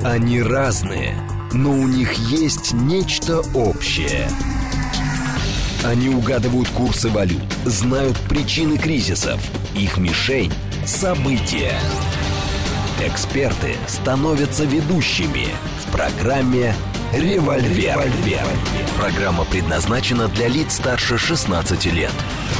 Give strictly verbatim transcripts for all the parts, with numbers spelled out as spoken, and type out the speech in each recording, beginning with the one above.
Они разные, но у них есть нечто общее. Они угадывают курсы валют, знают причины кризисов. Их мишень – события. Эксперты становятся ведущими в программе «Револьвер». «Револьвер». Программа предназначена для лиц старше шестнадцати лет.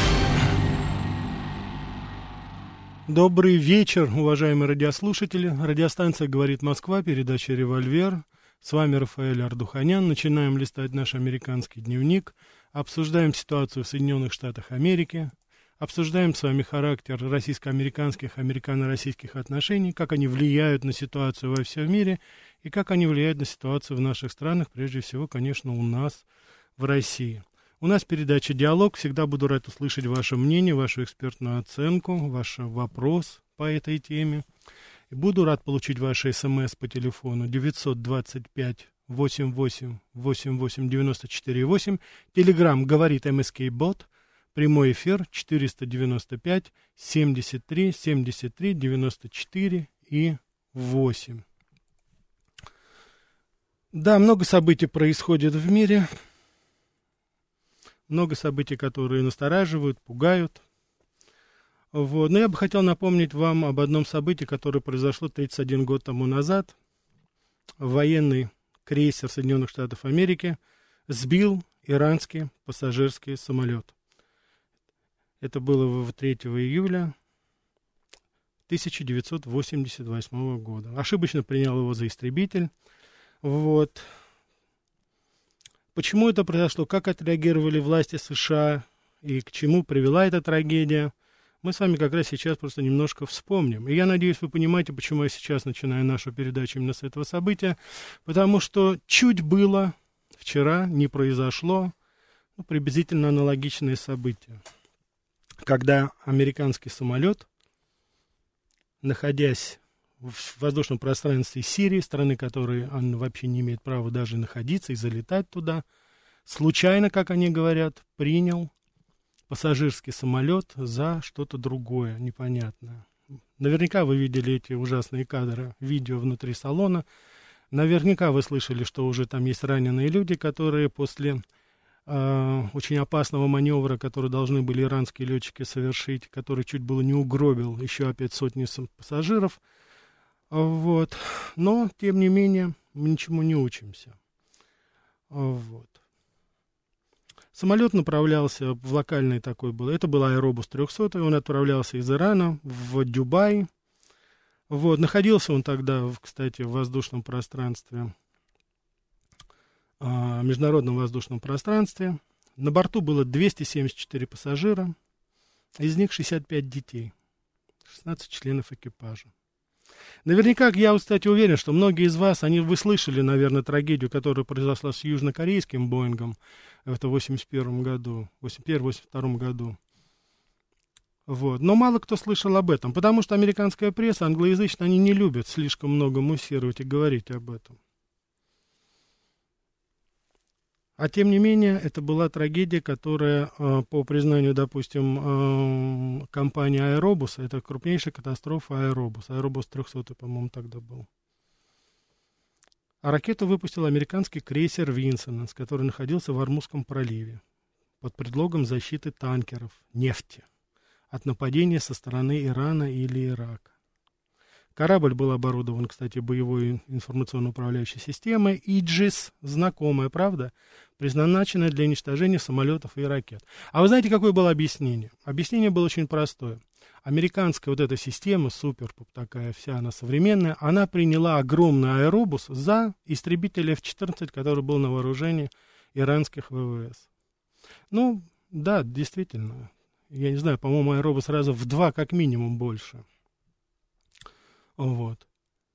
Добрый вечер, уважаемые радиослушатели. Радиостанция «Говорит Москва», передача «Револьвер». С вами Рафаэль Ардуханян. Начинаем листать наш американский дневник. Обсуждаем ситуацию в Соединенных Штатах Америки. Обсуждаем с вами характер российско-американских, американо-российских отношений, как они влияют на ситуацию во всем мире и как они влияют на ситуацию в наших странах, прежде всего, конечно, у нас в России. У нас передача «Диалог». Всегда буду рад услышать ваше мнение, вашу экспертную оценку, ваш вопрос по этой теме. И буду рад получить ваши смс по телефону девятьсот двадцать пять восемьдесят восемь восемьдесят восемь девяносто четыре восемь. Телеграм «Говорит МСК-бот». Прямой эфир четыреста девяносто пять семьдесят три семьдесят три девяносто четыре и восемь. Да, много событий происходит в мире. Много событий, которые настораживают, пугают. Вот. Но я бы хотел напомнить вам об одном событии, которое произошло тридцать один год тому назад. Военный крейсер Соединенных Штатов Америки сбил иранский пассажирский самолет. Это было третьего июля тысяча девятьсот восемьдесят восьмого года. Ошибочно принял его за истребитель. Вот. Почему это произошло, как отреагировали власти США и к чему привела эта трагедия, мы с вами как раз сейчас просто немножко вспомним. И я надеюсь, вы понимаете, почему я сейчас начинаю нашу передачу именно с этого события, потому что чуть было вчера, не произошло, ну, приблизительно аналогичные события, когда американский самолет, находясь в воздушном пространстве Сирии, страны, которой он вообще не имеет права даже находиться и залетать туда, случайно, как они говорят, принял пассажирский самолет за что-то другое, непонятное. Наверняка вы видели эти ужасные кадры, видео внутри салона. Наверняка вы слышали, что уже там есть раненые люди, которые после э, очень опасного маневра, который должны были иранские летчики совершить, который чуть было не угробил еще опять сотни пассажиров. Вот. Но, тем не менее, мы ничему не учимся. Вот. Самолет направлялся в локальный такой был. Это был Аэробус триста, он отправлялся из Ирана в Дубай. Вот. Находился он тогда, кстати, в воздушном пространстве, в международном воздушном пространстве. На борту было двести семьдесят четыре пассажира, из них шестьдесят пять детей, шестнадцать членов экипажа. Наверняка, я, кстати, уверен, что многие из вас, они, вы слышали, наверное, трагедию, которая произошла с южнокорейским Боингом в восемьдесят первом году, восемьдесят первом — восемьдесят втором году. Вот. Но мало кто слышал об этом, потому что американская пресса, англоязычная, они не любят слишком много муссировать и говорить об этом. А тем не менее, это была трагедия, которая, по признанию, допустим, компании Аэробус, это крупнейшая катастрофа Аэробус. Аэробус триста, по-моему, тогда был. А ракету выпустил американский крейсер Винсенс, который находился в Ормузском проливе под предлогом защиты танкеров, нефти, от нападения со стороны Ирана или Ирака. Корабль был оборудован, кстати, боевой информационно-управляющей системой Иджис, знакомая, правда, предназначенная для уничтожения самолетов и ракет. А вы знаете, какое было объяснение? Объяснение было очень простое. Американская вот эта система, супер такая вся она современная, она приняла огромный Аэробус за истребитель эф четырнадцать, который был на вооружении иранских ВВС. Ну, да, действительно. Я не знаю, по-моему, Аэробус раза в два как минимум больше. Вот.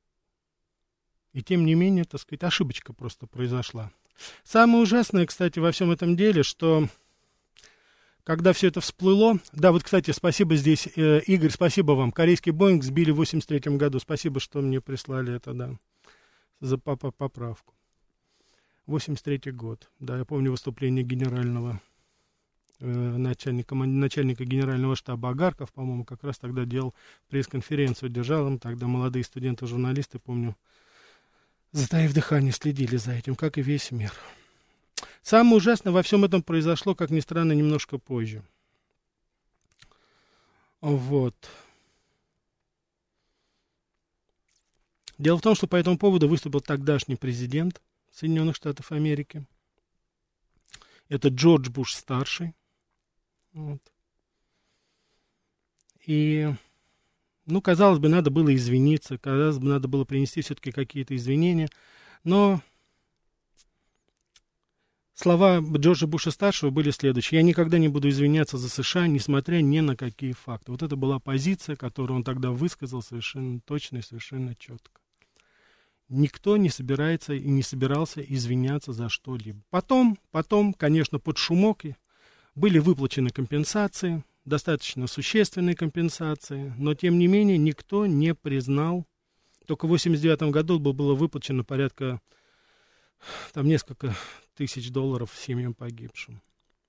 И тем не менее, так сказать, ошибочка просто произошла. Самое ужасное, кстати, во всем этом деле, что когда все это всплыло... Да, вот, кстати, спасибо здесь, э, Игорь, спасибо вам. Корейский Боинг сбили в восемьдесят третьем году. Спасибо, что мне прислали это, да, за поправку. восемьдесят третий год. Да, я помню выступление генерального начальника, начальника генерального штаба Агарков, по-моему, как раз тогда делал пресс-конференцию, держал им, тогда молодые студенты-журналисты, помню, затаив дыхание, следили за этим, как и весь мир. Самое ужасное во всем этом произошло, как ни странно, немножко позже. Вот. Дело в том, что по этому поводу выступил тогдашний президент Соединенных Штатов Америки. Это Джордж Буш-старший. Вот. И, ну, казалось бы, надо было извиниться, казалось бы, надо было принести все-таки какие-то извинения, но слова Джорджа Буша-старшего были следующие: «Я никогда не буду извиняться за США, несмотря ни на какие факты». Вот это была позиция, которую он тогда высказал совершенно точно и совершенно четко. Никто не собирается и не собирался извиняться за что-либо. Потом, потом, конечно, под шумок были выплачены компенсации, достаточно существенные компенсации, но, тем не менее, никто не признал. Только в восемьдесят девятом году было выплачено порядка, там, несколько тысяч долларов семьям погибшим.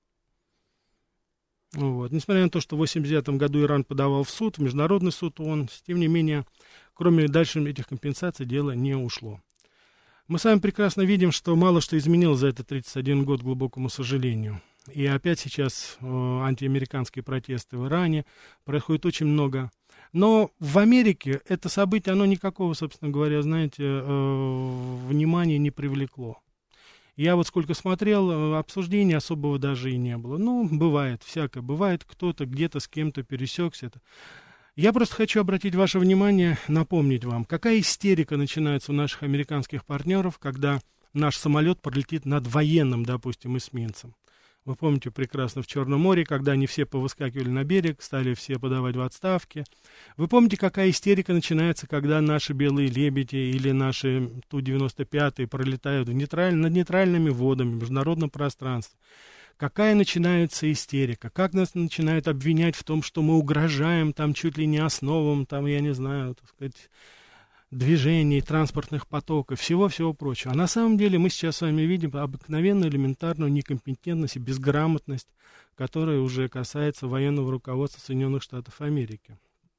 Вот. Несмотря на то, что в восемьдесят девятом году Иран подавал в суд, в международный суд ООН, тем не менее, кроме дальше этих компенсаций, дело не ушло. Мы с вами прекрасно видим, что мало что изменилось за этот тридцать один год, к глубокому сожалению. И опять сейчас э, антиамериканские протесты в Иране, происходит очень много. Но в Америке это событие, оно никакого, собственно говоря, знаете, э, внимания не привлекло. Я вот сколько смотрел, обсуждения особого даже и не было. Ну, бывает, всякое бывает, кто-то где-то с кем-то пересекся. Я просто хочу обратить ваше внимание, напомнить вам, какая истерика начинается у наших американских партнеров, когда наш самолет пролетит над военным, допустим, эсминцем. Вы помните прекрасно в Черном море, когда они все повыскакивали на берег, стали все подавать в отставки. Вы помните, какая истерика начинается, когда наши белые лебеди или наши Ту девяносто пять пролетают в нейтраль... над нейтральными водами, в международном пространстве. Какая начинается истерика, как нас начинают обвинять в том, что мы угрожаем там чуть ли не основам, там, я не знаю, так сказать, движений, транспортных потоков, всего-всего прочего. А на самом деле мы сейчас с вами видим обыкновенную элементарную некомпетентность и безграмотность, которая уже касается военного руководства Соединенных Штатов Америки.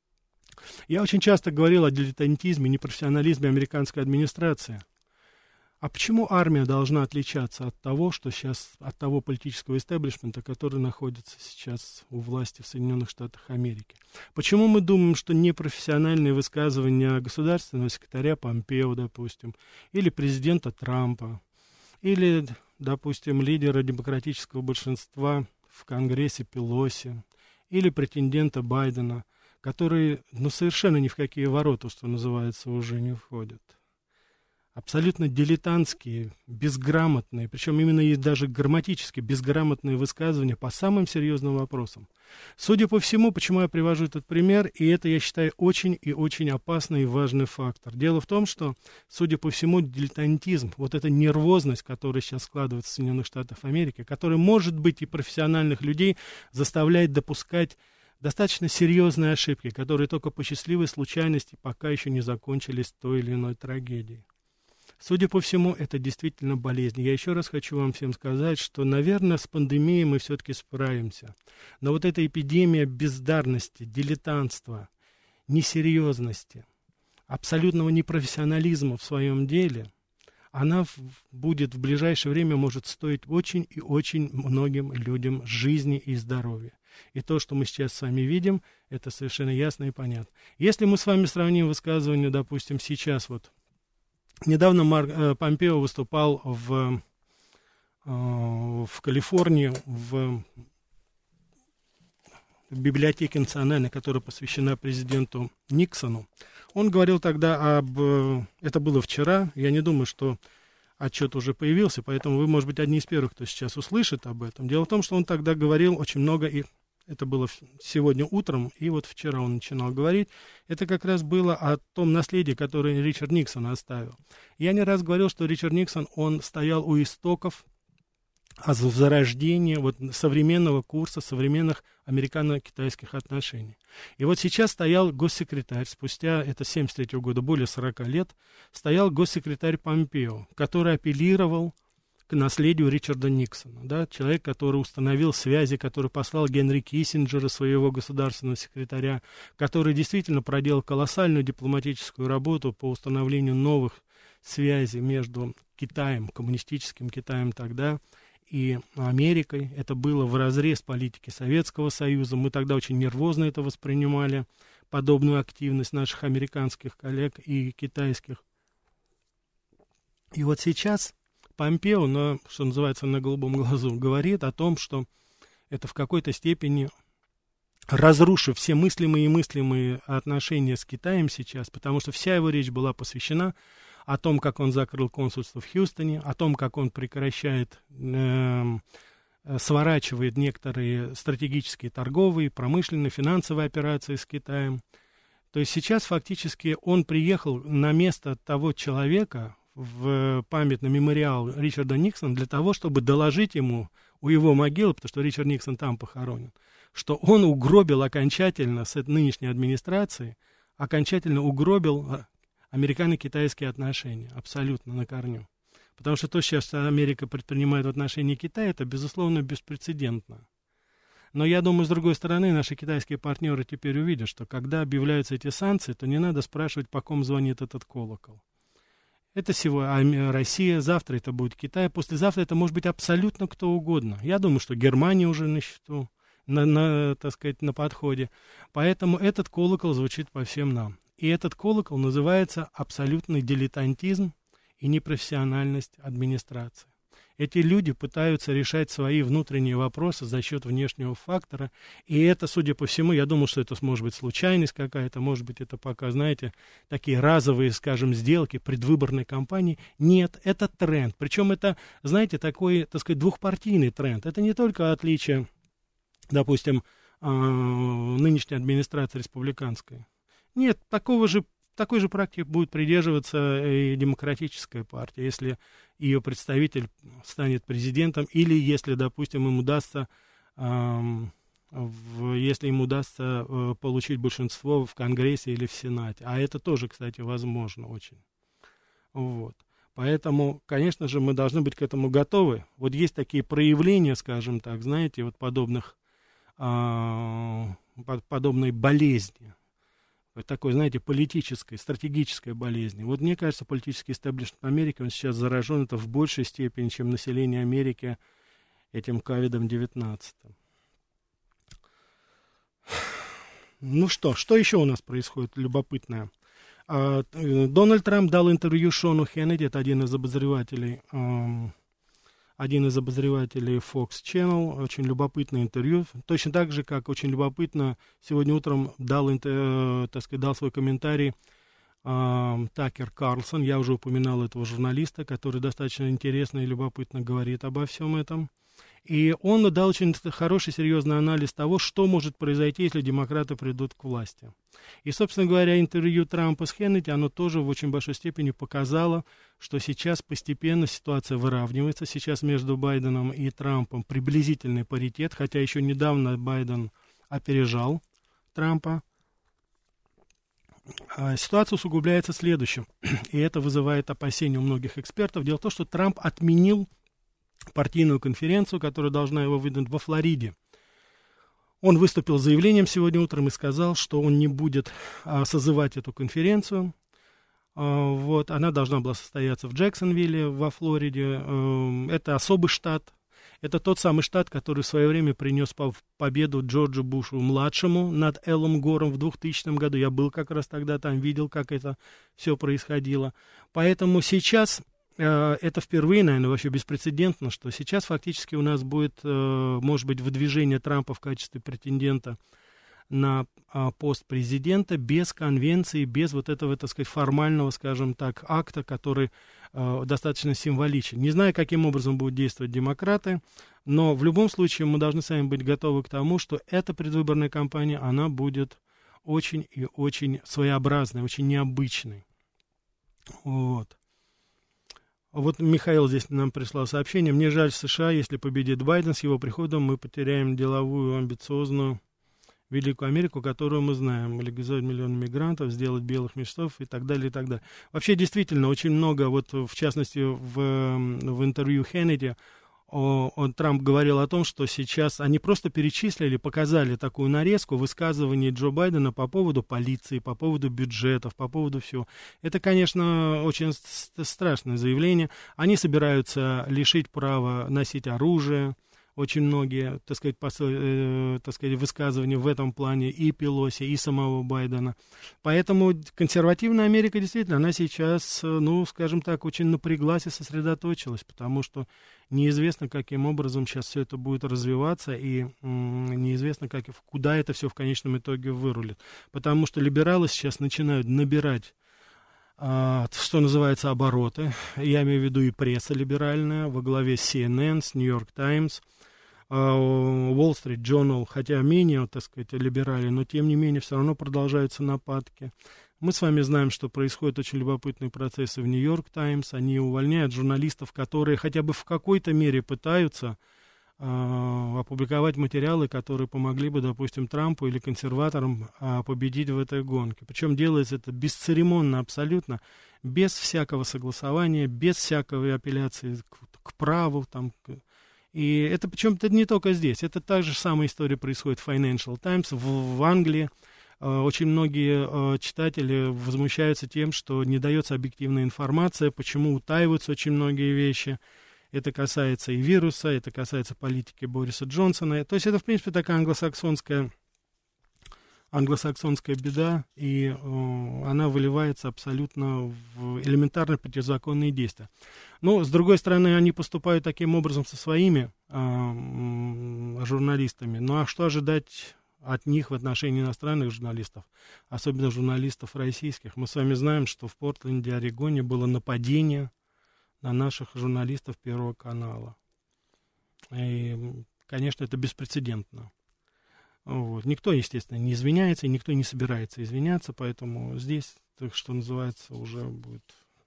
Я очень часто говорил о дилетантизме, непрофессионализме американской администрации. А почему армия должна отличаться от того, что сейчас, от того политического истеблишмента, который находится сейчас у власти в Соединенных Штатах Америки? Почему мы думаем, что непрофессиональные высказывания государственного секретаря Помпео, допустим, или президента Трампа, или, допустим, лидера демократического большинства в Конгрессе Пелоси, или претендента Байдена, которые, ну, совершенно ни в какие ворота, что называется, уже не входят? Абсолютно дилетантские, безграмотные, причем именно и даже грамматически безграмотные высказывания по самым серьезным вопросам. Судя по всему, почему я привожу этот пример, и это, я считаю, очень и очень опасный и важный фактор. Дело в том, что, судя по всему, дилетантизм, вот эта нервозность, которая сейчас складывается в Соединенных Штатах Америки, которая, может быть, и профессиональных людей заставляет допускать достаточно серьезные ошибки, которые только по счастливой случайности пока еще не закончились той или иной трагедией. Судя по всему, это действительно болезнь. Я еще раз хочу вам всем сказать, что, наверное, с пандемией мы все-таки справимся. Но вот эта эпидемия бездарности, дилетантства, несерьезности, абсолютного непрофессионализма в своем деле, она будет в ближайшее время может стоить очень и очень многим людям жизни и здоровья. И то, что мы сейчас с вами видим, это совершенно ясно и понятно. Если мы с вами сравним высказывания, допустим, сейчас вот, недавно Марк, э, Помпео выступал в, э, в Калифорнии в, в библиотеке национальной, которая посвящена президенту Никсону. Он говорил тогда об... Э, это было вчера, я не думаю, что отчет уже появился, поэтому вы, может быть, одни из первых, кто сейчас услышит об этом. Дело в том, что он тогда говорил очень много, и это было сегодня утром, и вот вчера он начинал говорить. Это как раз было о том наследии, которое Ричард Никсон оставил. Я не раз говорил, что Ричард Никсон, он стоял у истоков зарождения вот, современного курса, современных американо-китайских отношений. И вот сейчас стоял госсекретарь, спустя, это семьдесят третьего года, более сорока лет, стоял госсекретарь Помпео, который апеллировал к наследию Ричарда Никсона, да, человек, который установил связи, который послал Генри Киссинджера, своего государственного секретаря, который действительно проделал колоссальную дипломатическую работу по установлению новых связей между Китаем, коммунистическим Китаем тогда, и Америкой. Это было вразрез политики Советского Союза. Мы тогда очень нервозно это воспринимали, подобную активность наших американских коллег и китайских. И вот сейчас Помпео, на, что называется, на голубом глазу, говорит о том, что это в какой-то степени, разрушив все мыслимые и мыслимые отношения с Китаем сейчас, потому что вся его речь была посвящена о том, как он закрыл консульство в Хьюстоне, о том, как он прекращает, э, сворачивает некоторые стратегические торговые, промышленные, финансовые операции с Китаем. То есть сейчас фактически он приехал на место того человека, в памятный мемориал Ричарда Никсона для того, чтобы доложить ему у его могилы, потому что Ричард Никсон там похоронен, что он угробил окончательно с этой нынешней администрацией, окончательно угробил американо-китайские отношения, абсолютно на корню. Потому что то, что сейчас Америка предпринимает в отношении Китая, это, безусловно, беспрецедентно. Но я думаю, с другой стороны, наши китайские партнеры теперь увидят, что когда объявляются эти санкции, то не надо спрашивать, по ком звонит этот колокол. Это сегодня Россия, завтра это будет Китай, послезавтра это может быть абсолютно кто угодно. Я думаю, что Германия уже на счету, на, на, так сказать, на подходе. Поэтому этот колокол звучит по всем нам. И этот колокол называется абсолютный дилетантизм и непрофессиональность администрации. Эти люди пытаются решать свои внутренние вопросы за счет внешнего фактора. И это, судя по всему, я думал, что это может быть случайность какая-то, может быть, это пока, знаете, такие разовые, скажем, сделки предвыборной кампании. Нет, это тренд. Причем это, знаете, такой, так сказать, двухпартийный тренд. Это не только отличие, допустим, нынешней администрации республиканской. Нет, такого же Такой же практики будет придерживаться и демократическая партия, если ее представитель станет президентом, или если, допустим, им удастся, э, в, если им удастся э, получить большинство в Конгрессе или в Сенате. А это тоже, кстати, возможно очень. Вот. Поэтому, конечно же, мы должны быть к этому готовы. Вот есть такие проявления, скажем так, знаете, вот подобных, э, подобной болезни. Такой, знаете, политической, стратегической болезни. Вот мне кажется, политический истеблишмент Америки, он сейчас заражен это в большей степени, чем население Америки этим ковид девятнадцать. Ну что, что еще у нас происходит любопытное? Дональд Трамп дал интервью Шону Хеннеди, это один из обозревателей, один из обозревателей Fox Channel, очень любопытное интервью, точно так же, как очень любопытно сегодня утром дал, э, так сказать, дал свой комментарий э, Такер Карлсон, я уже упоминал этого журналиста, который достаточно интересно и любопытно говорит обо всем этом. И он дал очень хороший, серьезный анализ того, что может произойти, если демократы придут к власти. И, собственно говоря, интервью Трампа с Хеннеди, оно тоже в очень большой степени показало, что сейчас постепенно ситуация выравнивается. Сейчас между Байденом и Трампом приблизительный паритет, хотя еще недавно Байден опережал Трампа. Ситуация усугубляется следующим, и это вызывает опасения у многих экспертов. Дело в том, что Трамп отменил партийную конференцию, которая должна его выдать во Флориде. Он выступил с заявлением сегодня утром и сказал, что он не будет а, созывать эту конференцию. А, вот, она должна была состояться в Джексонвилле, во Флориде. А, это особый штат. Это тот самый штат, который в свое время принес победу Джорджу Бушу-младшему над Элом Гором в двухтысячном году. Я был как раз тогда там, видел, как это все происходило. Поэтому сейчас... Это впервые, наверное, вообще беспрецедентно, что сейчас фактически у нас будет, может быть, выдвижение Трампа в качестве претендента на пост президента без конвенции, без вот этого, так сказать, формального, скажем так, акта, который достаточно символичен. Не знаю, каким образом будут действовать демократы, но в любом случае мы должны сами быть готовы к тому, что эта предвыборная кампания, она будет очень и очень своеобразной, очень необычной. Вот. Вот Михаил здесь нам прислал сообщение. Мне жаль США, если победит Байден, с его приходом мы потеряем деловую, амбициозную Великую Америку, которую мы знаем, легализовать миллион мигрантов, сделать белых мешков и так далее, и так далее. Вообще, действительно, очень много, вот в частности, в, в интервью Хеннеди, он, Трамп говорил о том, что сейчас они просто перечислили, показали такую нарезку высказываний Джо Байдена по поводу полиции, по поводу бюджетов, по поводу всего. Это, конечно, очень страшное заявление. Они собираются лишить права носить оружие. Очень многие, так сказать, посыл, э, так сказать, высказывания в этом плане и Пелоси, и самого Байдена. Поэтому консервативная Америка, действительно, она сейчас, ну, скажем так, очень напряглась и сосредоточилась, потому что неизвестно, каким образом сейчас все это будет развиваться, и м- неизвестно, как, куда это все в конечном итоге вырулит. Потому что либералы сейчас начинают набирать, а, что называется, обороты. Я имею в виду и пресса либеральная, во главе с си эн эн, с New York Times, Wall Street Journal, хотя менее, так сказать, либерали, но тем не менее все равно продолжаются нападки. Мы с вами знаем, что происходят очень любопытные процессы в New York Times. Они увольняют журналистов, которые хотя бы в какой-то мере пытаются э, опубликовать материалы, которые помогли бы, допустим, Трампу или консерваторам э, победить в этой гонке. Причем делается это бесцеремонно абсолютно, без всякого согласования, без всякой апелляции к, к праву, там, к, и это причем-то не только здесь. Это та же самая история происходит в Financial Times, в, в Англии. Э, очень многие э, читатели возмущаются тем, что не дается объективная информация, почему утаиваются очень многие вещи. Это касается и вируса, это касается политики Бориса Джонсона. То есть это, в принципе, такая англосаксонская, англосаксонская беда, и э, она выливается абсолютно в элементарные противозаконные действия. Но, с другой стороны, они поступают таким образом со своими э, журналистами. Ну а что ожидать от них в отношении иностранных журналистов, особенно журналистов российских? Мы с вами знаем, что в Портленде, Орегоне было нападение на наших журналистов Первого канала. И, конечно, это беспрецедентно. Вот. Никто, естественно, не извиняется, и никто не собирается извиняться, поэтому здесь, так что называется, уже будет...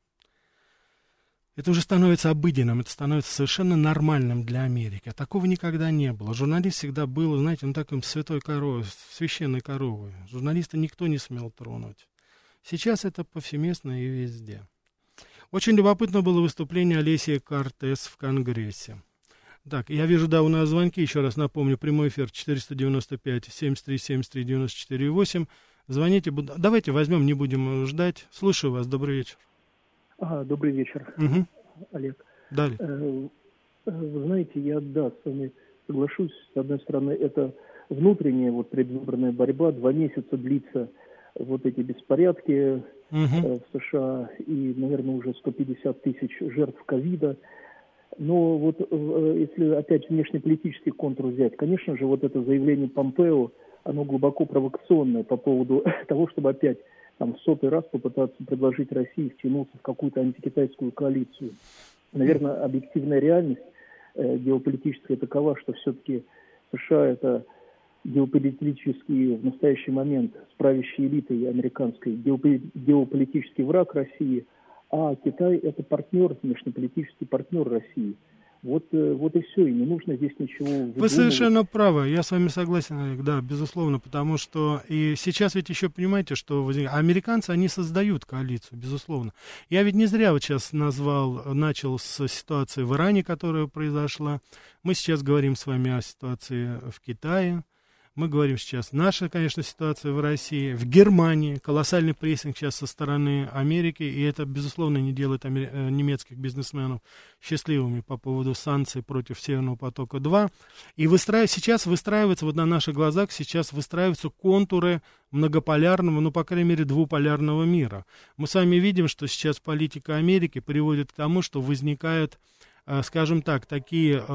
Это уже становится обыденным, это становится совершенно нормальным для Америки. А такого никогда не было. Журналист всегда был, знаете, ну, таким святой коровой, священной коровой. Журналиста никто не смел тронуть. Сейчас это повсеместно и везде. Очень любопытно было выступление Алесии Кортес в Конгрессе. Так, я вижу, да, у нас звонки, еще раз напомню, прямой эфир четыреста девяносто пять семьдесят три семьдесят три девяносто четыре восемь. Звоните, давайте возьмем, не будем ждать. Слушаю вас, добрый вечер. Ага, добрый вечер, угу. Олег. Далее. Э, вы знаете, я, да, с вами соглашусь. С одной стороны, это внутренняя вот предвыборная борьба. Два месяца длится вот эти беспорядки угу. э, в США и, наверное, уже сто пятьдесят тысяч жертв ковида. Но вот э, если опять внешнеполитический контур взять, конечно же, вот это заявление Помпео, оно глубоко провокационное по поводу того, чтобы опять там в сотый раз попытаться предложить России втянуться в какую-то антикитайскую коалицию. Наверное, объективная реальность э, геополитическая такова, что все-таки США это геополитический в настоящий момент с правящей элитой американской геополитический враг России, а Китай это партнер, внешнеполитический партнер России. Вот, вот и все, и не нужно здесь ничего выдумывать. Вы совершенно правы, я с вами согласен, Олег, да, безусловно, потому что и сейчас ведь еще понимаете, что американцы, они создают коалицию, безусловно. Я ведь не зря вот сейчас назвал, начал с ситуации в Иране, которая произошла. Мы сейчас говорим с вами о ситуации в Китае. Мы говорим сейчас, наша, конечно, ситуация в России, в Германии, колоссальный прессинг сейчас со стороны Америки, и это, безусловно, не делает амер... немецких бизнесменов счастливыми по поводу санкций против Северного потока-два. И выстраив... сейчас выстраиваются, вот на наших глазах, сейчас выстраиваются контуры многополярного, ну, по крайней мере, двуполярного мира. Мы с вами видим, что сейчас политика Америки приводит к тому, что возникают, скажем так, такие э,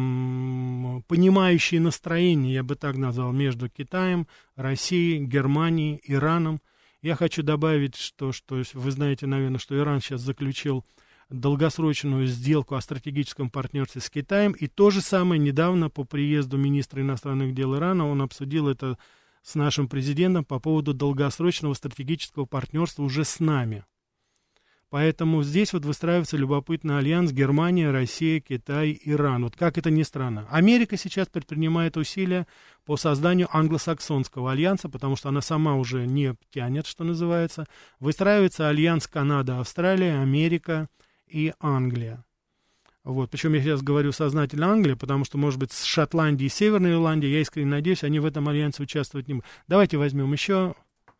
понимающие настроения, я бы так назвал, между Китаем, Россией, Германией, Ираном. Я хочу добавить, что, что вы знаете, наверное, что Иран сейчас заключил долгосрочную сделку о стратегическом партнерстве с Китаем. И то же самое недавно по приезду министра иностранных дел Ирана он обсудил это с нашим президентом по поводу долгосрочного стратегического партнерства уже с нами. Поэтому здесь вот выстраивается любопытный альянс Германия, Россия, Китай, Иран. Вот как это ни странно. Америка сейчас предпринимает усилия по созданию англосаксонского альянса, потому что она сама уже не тянет, что называется. Выстраивается альянс Канада, Австралия, Америка и Англия. Вот. Причем я сейчас говорю сознательно Англия, потому что, может быть, с Шотландией и Северной Ирландией, я искренне надеюсь, они в этом альянсе участвовать не будут. Давайте возьмем еще,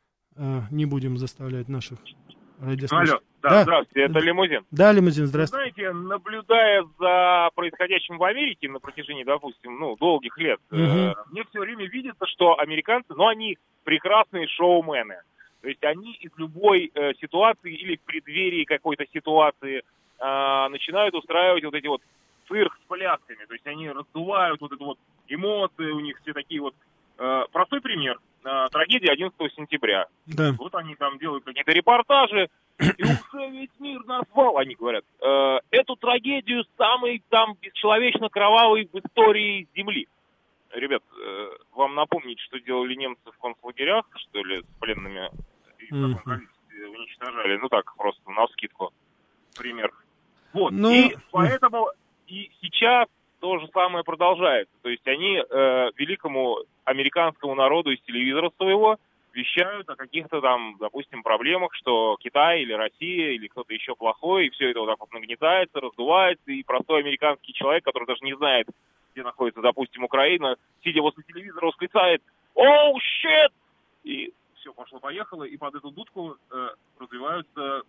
э, не будем заставлять наших радиослушателей. Алло, да, да, здравствуйте, это Лимузин. Да, Лимузин, здравствуйте. Вы знаете, наблюдая за происходящим в Америке на протяжении, допустим, ну, долгих лет, угу. э, мне все время видится, что американцы, ну, они прекрасные шоумены. То есть они из любой э, ситуации или в преддверии какой-то ситуации э, начинают устраивать вот эти вот цирк с плясками. То есть они раздувают вот это вот эмоции, у них все такие вот. Э, простой пример. Трагедия одиннадцатого сентября. Да. Вот они там делают какие-то репортажи, и уже весь мир назвал, они говорят, э, эту трагедию самой там бесчеловечно кровавой в истории Земли. Ребят, э, вам напомнить, что делали немцы в концлагерях, что ли, с пленными, и в каком количестве уничтожали, ну так, просто навскидку, пример. Вот, ну... и поэтому и сейчас то же самое продолжается. То есть они э, великому американскому народу из телевизора своего вещают о каких-то там, допустим, проблемах, что Китай или Россия или кто-то еще плохой, и все это вот так вот нагнетается, раздувается, и простой американский человек, который даже не знает, где находится, допустим, Украина, сидя возле телевизора, восклицает «Оу, щет!» И все пошло-поехало, и под эту дудку э, развиваются э,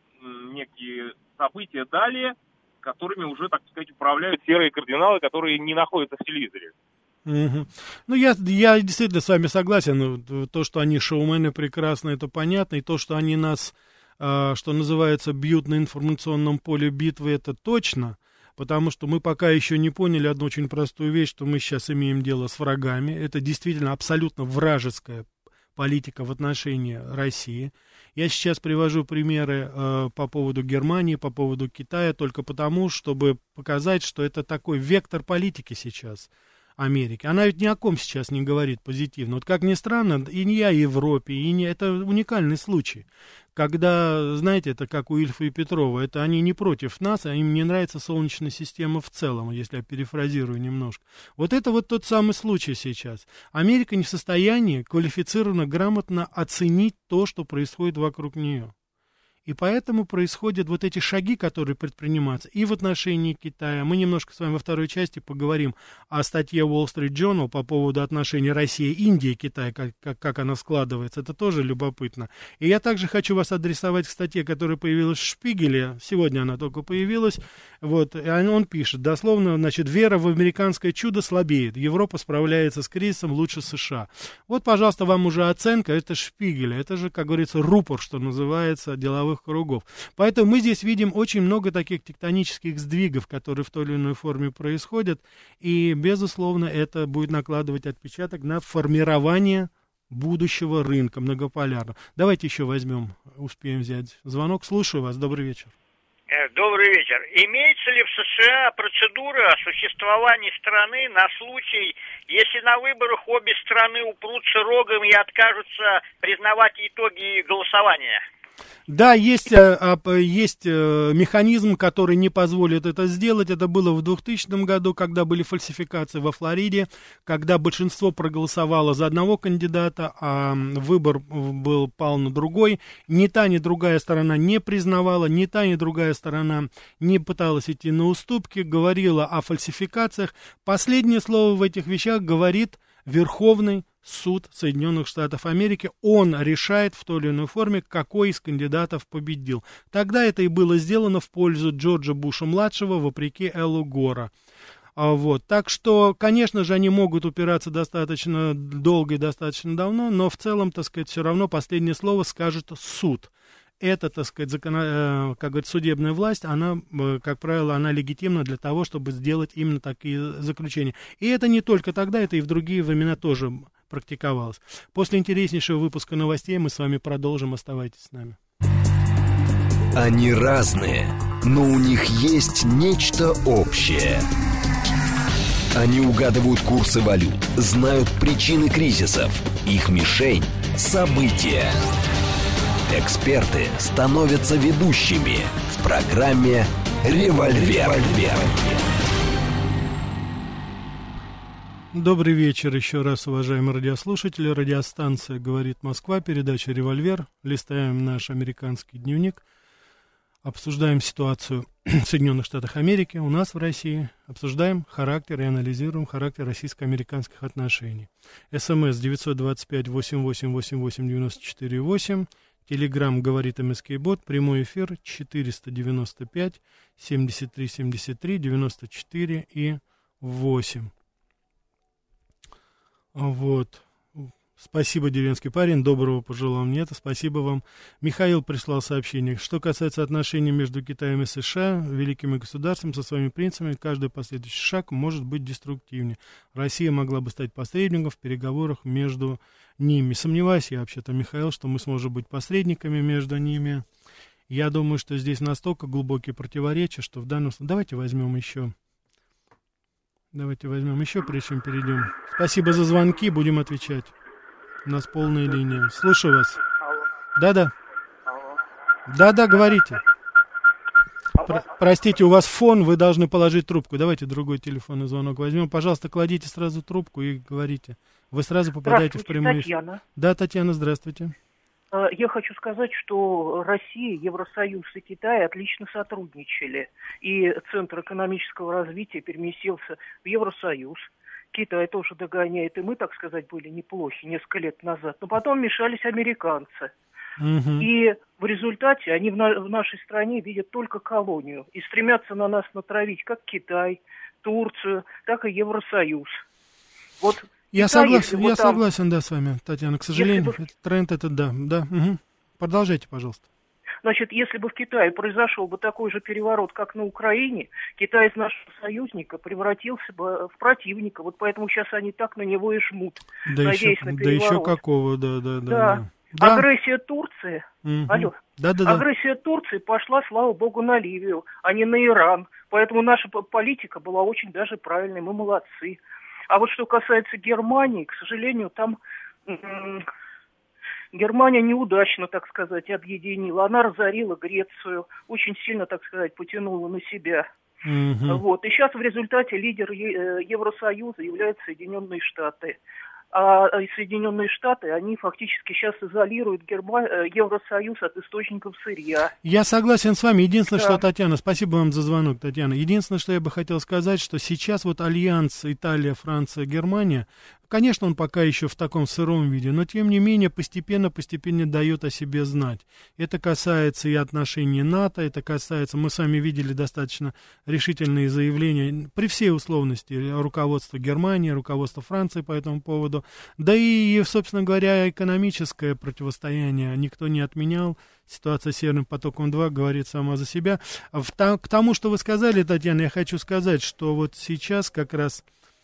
некие события далее, которыми уже, так сказать, управляют серые кардиналы, которые не находятся в телевизоре. Угу. Ну, я, я действительно с вами согласен. То, что они шоумены прекрасно, это понятно. И то, что они нас, э, что называется, бьют на информационном поле битвы, это точно. Потому что мы пока еще не поняли одну очень простую вещь, что мы сейчас имеем дело с врагами. Это действительно абсолютно вражеская политика в отношении России. Я сейчас привожу примеры э, по поводу Германии, по поводу Китая, только потому, чтобы показать, что это такой вектор политики сейчас Америки. Она ведь ни о ком сейчас не говорит позитивно. Вот как ни странно, и не о Европе, и не... это уникальный случай. Когда, знаете, это как у Ильфа и Петрова, это они не против нас, а им не нравится Солнечная система в целом, если я перефразирую немножко. Вот это вот тот самый случай сейчас. Америка не в состоянии квалифицированно, грамотно оценить то, что происходит вокруг нее. И поэтому происходят вот эти шаги, которые предпринимаются и в отношении Китая. Мы немножко с вами во второй части поговорим о статье Wall Street Journal по поводу отношений России, Индии, Китая, как, как, как она складывается. Это тоже любопытно. И я также хочу вас адресовать к статье, которая появилась в Шпигеле. Сегодня она только появилась. Вот, и он пишет, дословно, значит, вера в американское чудо слабеет. Европа справляется с кризисом лучше США. Вот, пожалуйста, вам уже оценка. Это Шпигеля. Это же, как говорится, рупор, что называется, деловых кругов. Поэтому мы здесь видим очень много таких тектонических сдвигов, которые в той или иной форме происходят, и, безусловно, это будет накладывать отпечаток на формирование будущего рынка многополярного. Давайте еще возьмем, успеем взять звонок. Слушаю вас. Добрый вечер. Добрый вечер. Имеется ли в США процедура существования страны на случай, если на выборах обе страны упрутся рогом и откажутся признавать итоги голосования? Да, есть, есть механизм, который не позволит это сделать. Это было в двухтысячном году, когда были фальсификации во Флориде, когда большинство проголосовало за одного кандидата, а выбор был пал на другой. Ни та, ни другая сторона не признавала, ни та, ни другая сторона не пыталась идти на уступки, говорила о фальсификациях. Последнее слово в этих вещах говорит Верховный суд Соединенных Штатов Америки. Он решает в той или иной форме, какой из кандидатов победил. Тогда это и было сделано в пользу Джорджа Буша-младшего, вопреки Эллу Гора. А вот. Так что, конечно же, они могут упираться достаточно долго и достаточно давно, но в целом, так сказать, все равно последнее слово скажет суд. Это, так сказать, закон... как говорит, судебная власть, она, как правило, она легитимна для того, чтобы сделать именно такие заключения. И это не только тогда, это и в другие времена тоже практиковалось. После интереснейшего выпуска новостей мы с вами продолжим. Оставайтесь с нами. Они разные, но у них есть нечто общее. Они угадывают курсы валют, знают причины кризисов. Их мишень – события. Эксперты становятся ведущими в программе «Револьвер». Добрый вечер еще раз, уважаемые радиослушатели. Радиостанция «Говорит Москва», передача «Револьвер». Листаем наш американский дневник. Обсуждаем ситуацию в Соединенных Штатах Америки, у нас в России. Обсуждаем характер и анализируем характер российско-американских отношений. СМС девятьсот двадцать пять восемьдесят восемь восемьдесят восемь девяносто четыре восемь. Телеграм «Говорит МСК-бот». Прямой эфир четыреста девяносто пять семьдесят три семьдесят три девяносто четыре и восемь. Вот. Спасибо, деревенский парень, доброго пожелал мне это, спасибо вам. Михаил прислал сообщение. Что касается отношений между Китаем и США, великими государствами со своими принципами, каждый последующий шаг может быть деструктивнее. Россия могла бы стать посредником в переговорах между ними. Сомневаюсь я вообще-то, Михаил, что мы сможем быть посредниками между ними. Я думаю, что здесь настолько глубокие противоречия, что в данном случае... Давайте возьмем еще... Давайте возьмем еще, прежде чем перейдем. Спасибо за звонки, будем отвечать. У нас полная линия. Слушаю вас. Алло. Да-да. Алло. Да-да, говорите. Про- простите, у вас фон, вы должны положить трубку. Давайте другой телефонный звонок возьмем. Пожалуйста, кладите сразу трубку и говорите. Вы сразу попадаете в прямой эфир. Татьяна. Да, Татьяна, здравствуйте. Я хочу сказать, что Россия, Евросоюз и Китай отлично сотрудничали. И Центр экономического развития переместился в Евросоюз. Китай тоже догоняет, и мы, так сказать, были неплохи несколько лет назад. Но потом вмешались американцы. Угу. И в результате они в, на- в нашей стране видят только колонию. И стремятся на нас натравить как Китай, Турцию, так и Евросоюз. Вот Я, Китай, согласен, я вот там, согласен, да, с вами, Татьяна. К сожалению, бы... тренд этот, да, да. Угу. Продолжайте, пожалуйста. Значит, если бы в Китае произошел бы такой же переворот, как на Украине, Китай из нашего союзника превратился бы в противника. Вот поэтому сейчас они так на него и жмут, Да надеясь еще, на да переворот. еще какого, да, да, да. Да. да. Агрессия Турции, Угу. алло, Да, да, да. агрессия Турции пошла, слава богу, на Ливию, а не на Иран. Поэтому наша политика была очень даже правильной, мы молодцы. А вот что касается Германии, к сожалению, там... М- Германия неудачно, так сказать, объединила. Она разорила Грецию, очень сильно, так сказать, потянула на себя. Угу. Вот. И сейчас в результате лидер Евросоюза являются Соединенные Штаты. А Соединенные Штаты, они фактически сейчас изолируют Герма... Евросоюз от источников сырья. Я согласен с вами. Единственное, Да. что, Татьяна, спасибо вам за звонок, Татьяна. Единственное, что я бы хотел сказать, что сейчас вот альянс Италия, Франция, Германия, конечно, он пока еще в таком сыром виде, но тем не менее постепенно-постепенно дает о себе знать. Это касается и отношений НАТО, это касается, мы с вами видели достаточно решительные заявления при всей условности руководства Германии, руководства Франции по этому поводу. Да и, собственно говоря, экономическое противостояние никто не отменял. Ситуация с Северным потоком-два говорит сама за себя. К тому, что вы сказали, Татьяна, я хочу сказать, что вот сейчас как раз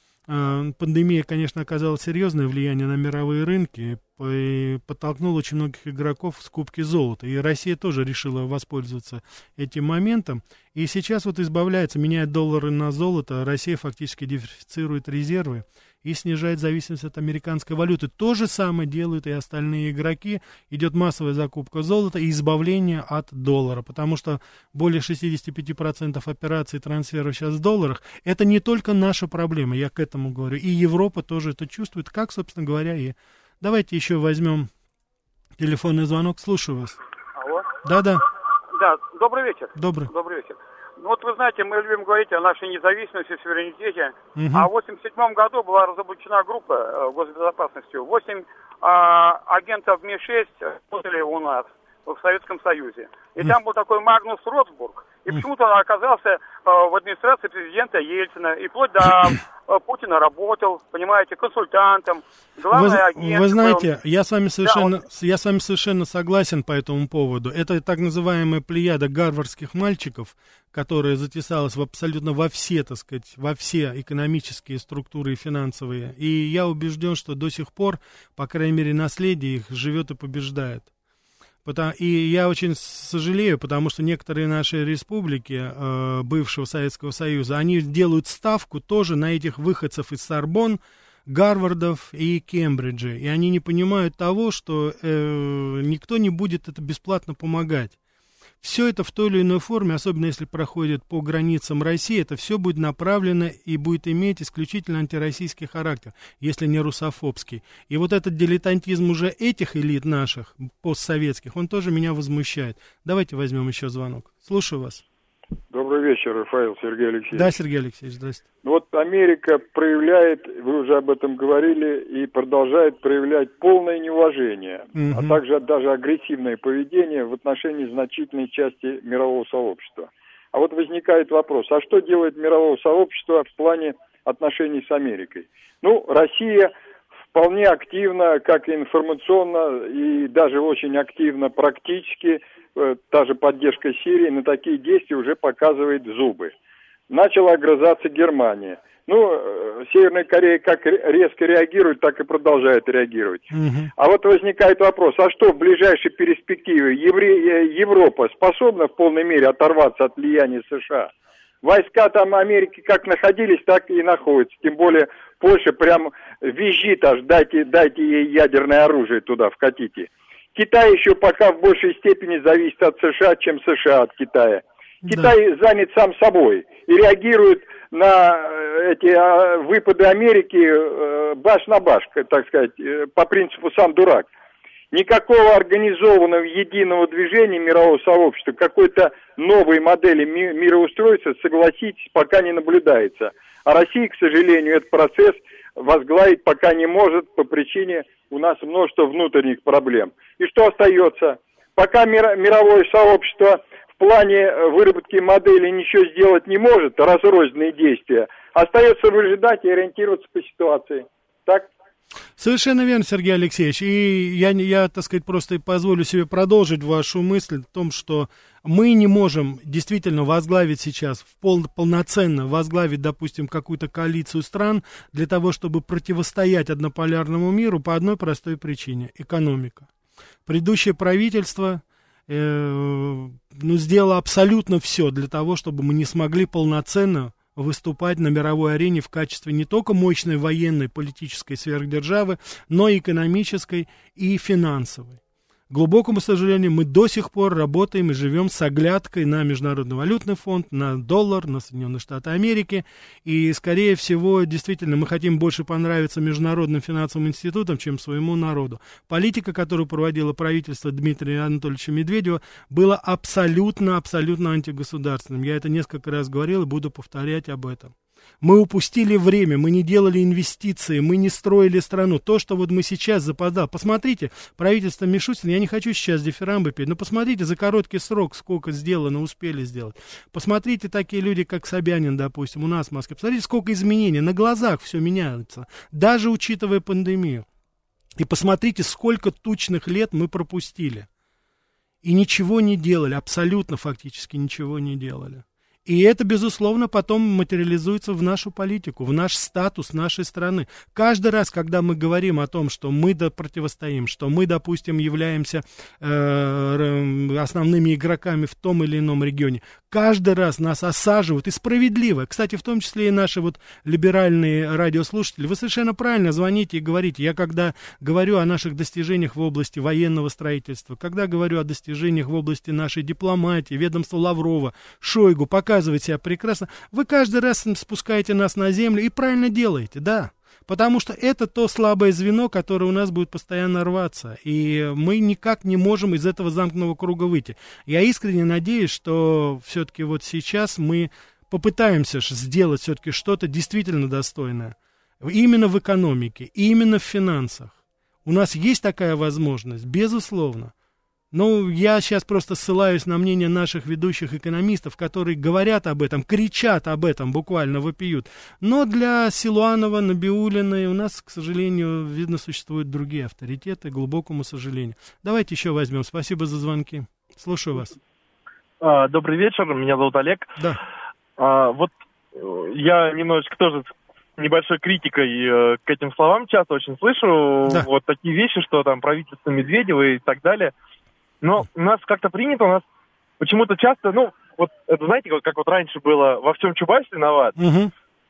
э, пандемия, конечно, оказала серьезное влияние на мировые рынки и подтолкнула очень многих игроков к скупке золота. И Россия тоже решила воспользоваться этим моментом. И сейчас вот избавляется, меняет доллары на золото, Россия фактически диверсифицирует резервы и снижает зависимость от американской валюты. То же самое делают и остальные игроки. Идет массовая закупка золота и избавление от доллара, потому что более шестьдесят пять процентов операций трансферов сейчас в долларах. Это не только наша проблема, я к этому говорю. И Европа тоже это чувствует, как, собственно говоря, и... Давайте еще возьмем телефонный звонок. Слушаю вас. Алло. Да-да. Да, добрый вечер. Добрый. Добрый вечер. Ну вот вы знаете, мы любим говорить о нашей независимости, суверенитете. Угу. А в восемьдесят седьмом году была разоблачена группа э, госбезопасностью. Восемь а, агентов Ми шесть работали у нас в Советском Союзе. И там был такой Магнус Ротсбург. И почему-то он оказался э, в администрации президента Ельцина. И вплоть до э, Путина работал, понимаете, консультантом. Главный Вы, агент. вы знаете, был... я с вами совершенно, Да, он... я с вами совершенно согласен по этому поводу. Это так называемая плеяда гарвардских мальчиков, которая затесалась в абсолютно во все, так сказать, во все экономические структуры и финансовые. И я убежден, что до сих пор, по крайней мере, наследие их живет и побеждает. И я очень сожалею, потому что некоторые наши республики э, бывшего Советского Союза, они делают ставку тоже на этих выходцев из Сорбонн, Гарвардов и Кембриджей. И они не понимают того, что э, никто не будет это бесплатно помогать. Все это в той или иной форме, особенно если проходит по границам России, это все будет направлено и будет иметь исключительно антироссийский характер, если не русофобский. И вот этот дилетантизм уже этих элит наших, постсоветских, он тоже меня возмущает. Давайте возьмем еще звонок. Слушаю вас. Добрый вечер, Рафаэл Сергей Алексеевич. Да, Сергей Алексеевич, здравствуйте. Ну вот Америка проявляет, вы уже об этом говорили, и продолжает проявлять полное неуважение, угу. а также даже агрессивное поведение в отношении значительной части мирового сообщества. А вот возникает вопрос, а что делает мировое сообщество в плане отношений с Америкой? Ну, Россия вполне активно, как и информационно, и даже очень активно практически, та же поддержка Сирии, на такие действия уже показывает зубы. Начала огрызаться Германия. Ну, Северная Корея как резко реагирует, так и продолжает реагировать. Угу. А вот возникает вопрос, а что в ближайшей перспективе Евре... Европа способна в полной мере оторваться от влияния США? Войска там Америки как находились, так и находятся. Тем более Польша прям визжит аж, дайте, дайте ей ядерное оружие туда, вкатите. Китай еще пока в большей степени зависит от США, чем США от Китая. Китай да. занят сам собой и реагирует на эти выпады Америки баш на баш, так сказать, по принципу «сам дурак». Никакого организованного единого движения мирового сообщества, какой-то новой модели ми- мироустройства, согласитесь, пока не наблюдается. А Россия, к сожалению, этот процесс возглавить пока не может по причине у нас множества внутренних проблем. И что остается? Пока мир- мировое сообщество в плане выработки модели ничего сделать не может, разрозненные действия, остается выжидать и ориентироваться по ситуации. Так? Совершенно верно, Сергей Алексеевич. И я, я, так сказать, просто позволю себе продолжить вашу мысль в том, что мы не можем действительно возглавить сейчас, в пол, полноценно возглавить, допустим, какую-то коалицию стран для того, чтобы противостоять однополярному миру по одной простой причине – экономика. Предыдущее правительство э, ну, сделало абсолютно все для того, чтобы мы не смогли полноценно выступать на мировой арене в качестве не только мощной военной политической сверхдержавы, но и экономической и финансовой. К глубокому сожалению, мы до сих пор работаем и живем с оглядкой на Международный валютный фонд, на доллар, на Соединенные Штаты Америки. И, скорее всего, действительно, мы хотим больше понравиться международным финансовым институтам, чем своему народу. Политика, которую проводило правительство Дмитрия Анатольевича Медведева, была абсолютно-абсолютно антигосударственным. Я это несколько раз говорил и буду повторять об этом. Мы упустили время, мы не делали инвестиции, мы не строили страну. То, что вот мы сейчас запоздали. Посмотрите, правительство Мишустина, я не хочу сейчас дифирамбы петь, но посмотрите за короткий срок, сколько сделано, успели сделать. Посмотрите такие люди, как Собянин, допустим, у нас в Москве. Посмотрите, сколько изменений, на глазах все меняется, даже учитывая пандемию. И посмотрите, сколько тучных лет мы пропустили. И ничего не делали, абсолютно фактически ничего не делали. И это, безусловно, потом материализуется в нашу политику, в наш статус нашей страны. Каждый раз, когда мы говорим о том, что мы да противостоим, что мы, допустим, являемся э, основными игроками в том или ином регионе, каждый раз нас осаживают, и справедливо. Кстати, в том числе и наши вот либеральные радиослушатели. Вы совершенно правильно звоните и говорите. Я когда говорю о наших достижениях в области военного строительства, когда говорю о достижениях в области нашей дипломатии, ведомства Лаврова, Шойгу, пока показывает себя прекрасно, вы каждый раз спускаете нас на землю и правильно делаете, да, потому что это то слабое звено, которое у нас будет постоянно рваться, и мы никак не можем из этого замкнутого круга выйти. Я искренне надеюсь, что все-таки вот сейчас мы попытаемся сделать все-таки что-то действительно достойное, именно в экономике, именно в финансах. У нас есть такая возможность, безусловно. Ну, я сейчас просто ссылаюсь на мнение наших ведущих экономистов, которые говорят об этом, кричат об этом, буквально вопиют. Но для Силуанова, Набиуллиной у нас, к сожалению, видно, существуют другие авторитеты, к глубокому сожалению. Давайте еще возьмем. Спасибо за звонки. Слушаю вас. А, добрый вечер, меня зовут Олег. Да. А, вот я немножечко тоже с небольшой критикой э, к этим словам часто очень слышу. Да. Вот такие вещи, что там правительство Медведева и так далее. Но у нас как-то принято, у нас почему-то часто, ну, вот это знаете, как, как вот раньше было, во всем Чубайс виноват. Угу.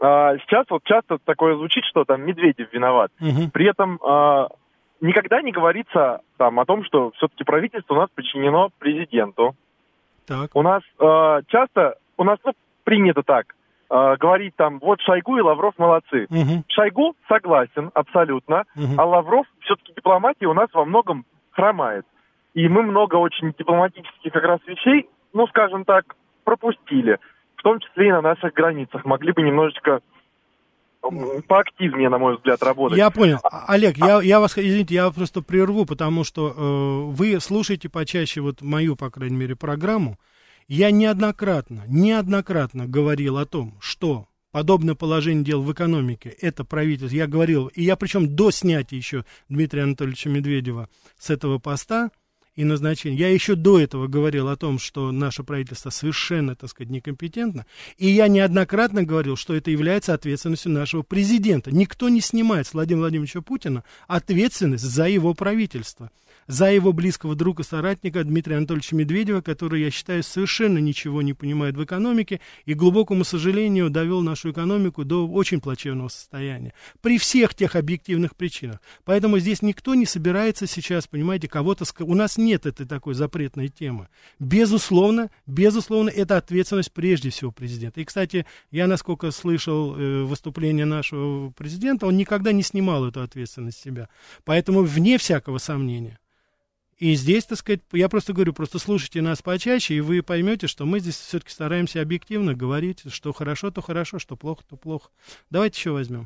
а, сейчас вот часто такое звучит, что там Медведев виноват. Угу. При этом а, никогда не говорится там о том, что все-таки правительство у нас подчинено президенту. Так. У нас а, часто, у нас ну, принято так, а, говорить там, вот Шойгу и Лавров молодцы. Угу. Шойгу согласен абсолютно, угу. а Лавров все-таки дипломатия у нас во многом хромает. И мы много очень дипломатических как раз вещей, ну, скажем так, пропустили. В том числе и на наших границах. Могли бы немножечко поактивнее, на мой взгляд, работать. Я понял. Олег, а... я, я вас, извините, я просто прерву, потому что э, вы слушаете почаще вот мою, по крайней мере, программу. Я неоднократно, неоднократно говорил о том, что подобное положение дел в экономике, это правительство, я говорил, и я причем до снятия еще Дмитрия Анатольевича Медведева с этого поста, и назначение. Я еще до этого говорил о том, что наше правительство совершенно, так сказать, некомпетентно. И я неоднократно говорил, что это является ответственностью нашего президента. Никто не снимает с Владимира Владимировича Путина ответственность за его правительство. За его близкого друга, соратника Дмитрия Анатольевича Медведева, который, я считаю, совершенно ничего не понимает в экономике и, к глубокому сожалению, довел нашу экономику до очень плачевного состояния. При всех тех объективных причинах. Поэтому здесь никто не собирается сейчас, понимаете, кого-то... У нас нет этой такой запретной темы. Безусловно, безусловно, это ответственность прежде всего президента. И, кстати, я, насколько слышал э, выступление нашего президента, он никогда не снимал эту ответственность с себя. Поэтому, вне всякого сомнения, и здесь, так сказать, я просто говорю, просто слушайте нас почаще, и вы поймете, что мы здесь все-таки стараемся объективно говорить, что хорошо, то хорошо, что плохо, то плохо. Давайте еще возьмем.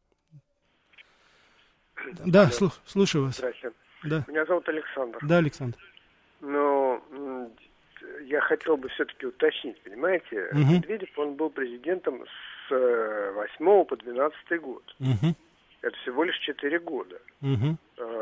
Да, слу- слушаю вас. Здравствуйте. Да. Меня зовут Александр. Да, Александр. Ну, я хотел бы все-таки уточнить, понимаете, угу. Медведев, он был президентом с восьмого по двенадцатый год. Угу. Это всего лишь четыре года. Угу.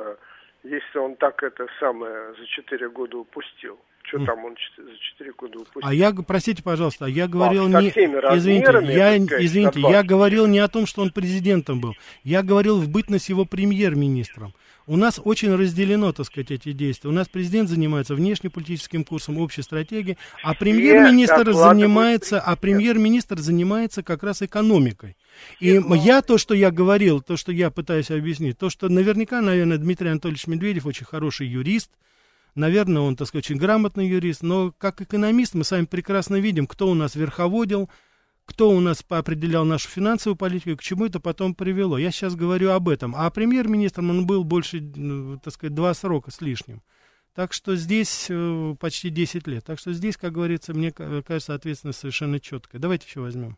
Если он так это самое за четыре года упустил, что mm. там он за четыре года упустил? А я, простите, пожалуйста, я говорил а, не... Извините, я, сказать, извините я говорил не о том, что он президентом был. Я говорил в бытность его премьер-министром. У нас очень разделено, так сказать, эти действия. У нас президент занимается внешнеполитическим курсом, общей стратегией, а премьер-министр занимается, а премьер-министр занимается как раз экономикой. И я то, что я говорил, то, что я пытаюсь объяснить, то, что наверняка, наверное, Дмитрий Анатольевич Медведев очень хороший юрист, наверное, он, так сказать, очень грамотный юрист, но как экономист мы с вами прекрасно видим, кто у нас верховодил, кто у нас определял нашу финансовую политику и к чему это потом привело. Я сейчас говорю об этом. А премьер-министром он был больше, так сказать, два срока с лишним. Так что здесь э, почти десять лет. Так что здесь, как говорится, мне кажется, ответственность совершенно четкая. Давайте еще возьмем.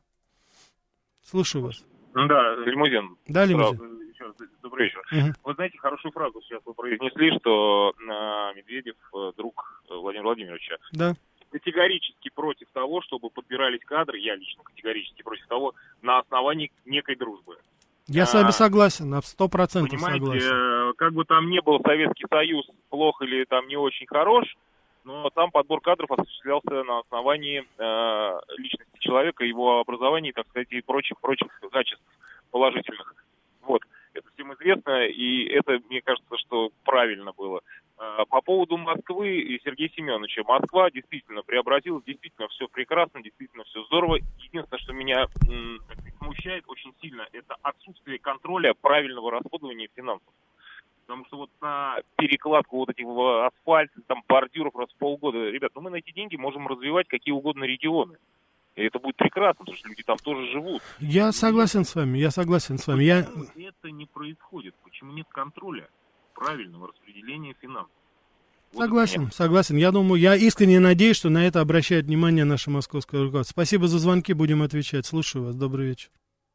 Слушаю вас. Да, лимузин. Да, лимузин. Еще раз, добрый вечер. Угу. Вы знаете, хорошую фразу сейчас вы произнесли, что э, Медведев э, друг Владимира Владимировича. Да. Категорически против того, чтобы подбирались кадры, я лично категорически против того, на основании некой дружбы. Я а, с вами согласен, на сто процентов согласен. Понимаете, как бы там ни был Советский Союз плох или там не очень хорош, но там подбор кадров осуществлялся на основании э, личности человека, его образования, так сказать, и прочих, прочих качеств положительных. Вот, это всем известно, и это, мне кажется, что правильно было. По поводу Москвы и Сергея Семеновича. Москва действительно преобразилась, действительно все прекрасно, действительно все здорово. Единственное, что меня м, смущает очень сильно, это отсутствие контроля правильного расходования финансов. Потому что вот на перекладку вот этих асфальт, там бордюров раз в полгода, ребят, ну мы на эти деньги можем развивать какие угодно регионы. И это будет прекрасно, потому что люди там тоже живут. Я согласен с вами, я согласен с вами. Я... Это не происходит. Почему нет контроля правильного распределения финансов? Вот согласен, согласен. Я думаю, я искренне надеюсь, что на это обращает внимание наше московское руководство. Спасибо за звонки, будем отвечать. Слушаю вас. Добрый вечер.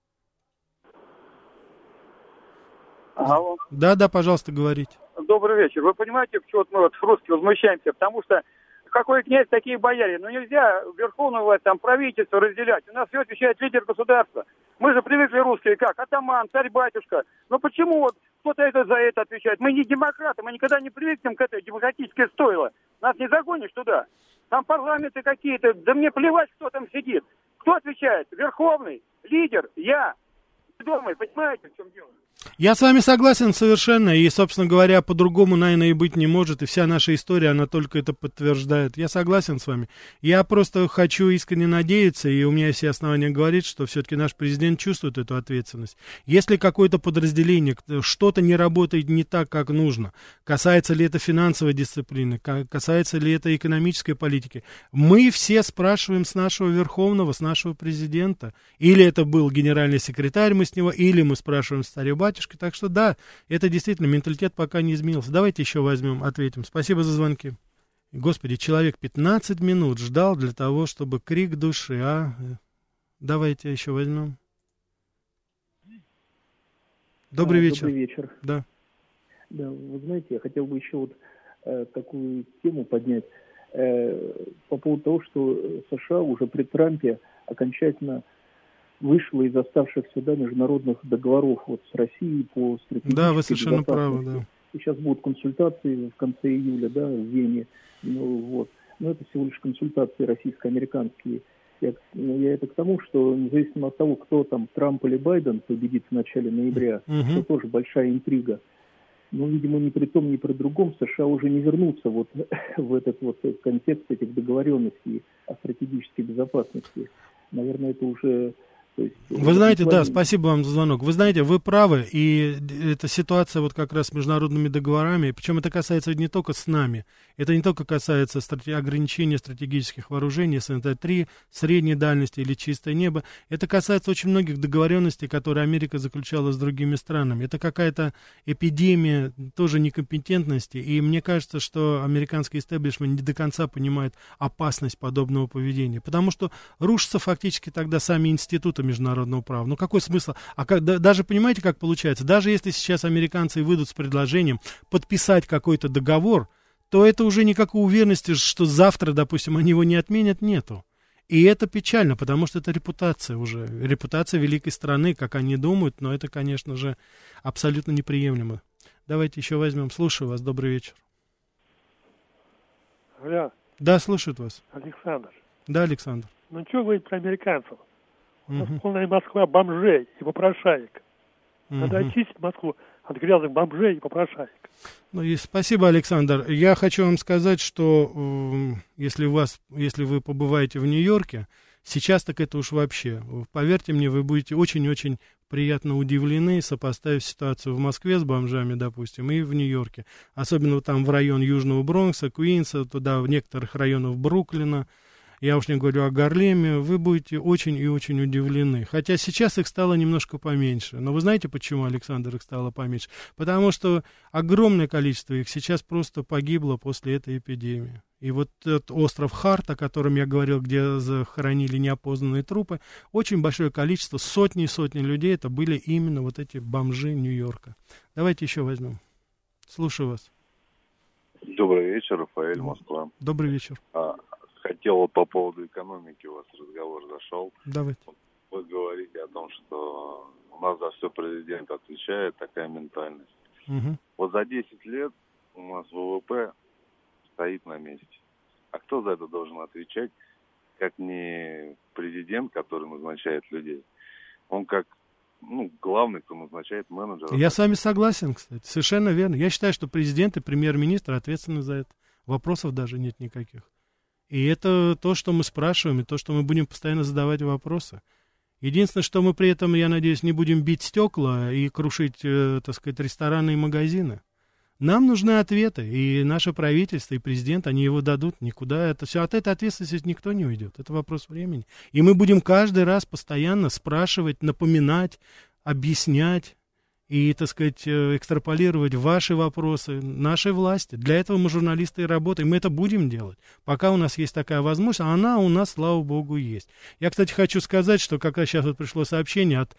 Алло. Да, да, пожалуйста, говорите. Добрый вечер. Вы понимаете, почему мы вот русские возмущаемся? Потому что какой князь, такие бояре. Но нельзя верховную власть, там, правительство разделять. У нас все отвечает лидер государства. Мы же привыкли русские как? Атаман, царь-батюшка. Но почему вот кто-то это за это отвечает? Мы не демократы, мы никогда не привыкнем к этой демократической стойло. Нас не загонишь туда. Там парламенты какие-то. Да мне плевать, кто там сидит. Кто отвечает? Верховный, лидер, я. Дома, понимаете, в чем дело? Я с вами согласен совершенно, и, собственно говоря, по-другому, наверное, и быть не может, и вся наша история, она только это подтверждает. Я согласен с вами. Я просто хочу искренне надеяться, и у меня есть все основания говорить, что все-таки наш президент чувствует эту ответственность. Если какое-то подразделение, что-то не работает не так, как нужно, касается ли это финансовой дисциплины, касается ли это экономической политики, мы все спрашиваем с нашего Верховного, с нашего президента, или это был генеральный секретарь, мы с него, или мы спрашиваем с царя батюшки. Так что да, это действительно, менталитет пока не изменился. Давайте еще возьмем, ответим. Спасибо за звонки. Господи, человек пятнадцать минут ждал для того, чтобы крик души, а? Давайте еще возьмем. Добрый а, вечер. Добрый вечер. Да. Да, вы знаете, я хотел бы еще вот э, такую тему поднять э, по поводу того, что США уже при Трампе окончательно вышла из оставшихся да, международных договоров вот, с Россией по стратегической Да, вы совершенно правы, безопасности. да. И сейчас будут консультации в конце июля, да, в Вене. Ну, вот. Но это всего лишь консультации российско-американские. Я, я это к тому, что независимо от того, кто там, Трамп или Байден победит в начале ноября, uh-huh. это тоже большая интрига. Но, видимо, ни при том, ни при другом США уже не вернутся вот в этот вот контекст этих договоренностей о стратегической безопасности. Наверное, это уже... Есть, вы знаете, да, спасибо вам за звонок. Вы знаете, вы правы, и эта ситуация вот как раз с международными договорами, причем это касается не только с нами, это не только касается страте- ограничения стратегических вооружений, эс эн тэ три, средней дальности или чистое небо, это касается очень многих договоренностей, которые Америка заключала с другими странами. Это какая-то эпидемия тоже некомпетентности, и мне кажется, что американский истеблишмент не до конца понимает опасность подобного поведения, потому что рушатся фактически тогда сами институты международного права. Ну какой смысл? А как, да, даже понимаете, как получается? Даже если сейчас американцы выйдут с предложением подписать какой-то договор, то это уже никакой уверенности, что завтра, допустим, они его не отменят, нету. И это печально, потому что это репутация уже, репутация великой страны, как они думают, но это, конечно же, абсолютно неприемлемо. Давайте еще возьмем. Слушаю вас. Добрый вечер. Алло. Да, слушают вас. Александр. Да, Александр. Ну, что говорить про американцев? У нас Угу. полная Москва бомжей и попрошаек. Надо Угу. очистить Москву от грязных бомжей и попрошаек. Ну, и спасибо, Александр. Я хочу вам сказать, что э, если, у вас, если вы побываете в Нью-Йорке, сейчас так это уж вообще. Поверьте мне, вы будете очень-очень приятно удивлены, сопоставив ситуацию в Москве с бомжами, допустим, и в Нью-Йорке. Особенно там в район Южного Бронкса, Куинса, туда в некоторых районах Бруклина. Я уж не говорю о Гарлеме, вы будете очень и очень удивлены. Хотя сейчас их стало немножко поменьше. Но вы знаете, почему, Александр, их стало поменьше? Потому что огромное количество их сейчас просто погибло после этой эпидемии. И вот этот остров Харт, о котором я говорил, где захоронили неопознанные трупы, очень большое количество, сотни и сотни людей, это были именно вот эти бомжи Нью-Йорка. Давайте еще возьмем. Слушаю вас. Добрый вечер, Рафаэль, Москва. Добрый вечер. А, хотел вот по поводу экономики, у вас разговор зашел. Давайте. Вы говорите о том, что у нас за все президент отвечает, такая ментальность. Угу. Вот за десять лет у нас ВВП стоит на месте. А кто за это должен отвечать, как не президент, который назначает людей? Он как, ну, главный, кто назначает менеджера. Я с вами согласен, кстати, совершенно верно. Я считаю, что президент и премьер-министр ответственны за это. Вопросов даже нет никаких. И это то, что мы спрашиваем, и то, что мы будем постоянно задавать вопросы. Единственное, что мы при этом, я надеюсь, не будем бить стекла и крушить, э, так сказать, рестораны и магазины. Нам нужны ответы, и наше правительство, и президент, они его дадут никуда. Это все, от этой ответственности никто не уйдет. Это вопрос времени. И мы будем каждый раз постоянно спрашивать, напоминать, объяснять и, так сказать, экстраполировать ваши вопросы нашей власти. Для этого мы, журналисты, и работаем. Мы это будем делать. Пока у нас есть такая возможность, а она у нас, слава богу, есть. Я, кстати, хочу сказать, что как раз сейчас вот пришло сообщение от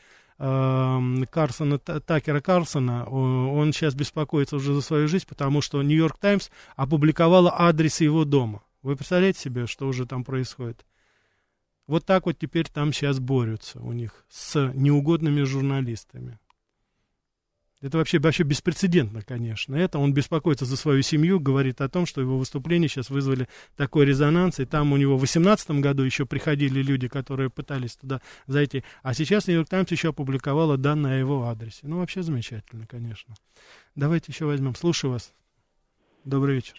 Карлсона, Такера Карлсона, он сейчас беспокоится уже за свою жизнь, потому что Нью-Йорк Таймс опубликовала адрес его дома. Вы представляете себе, что уже там происходит? Вот так вот теперь там сейчас борются у них с неугодными журналистами. Это вообще, вообще беспрецедентно, конечно. Это он беспокоится за свою семью, говорит о том, что его выступления сейчас вызвали такой резонанс, и там у него в две тысячи восемнадцатом году еще приходили люди, которые пытались туда зайти, а сейчас Нью-Йорк Таймс еще опубликовала данные о его адресе. Ну, вообще замечательно, конечно. Давайте еще возьмем. Слушаю вас. Добрый вечер.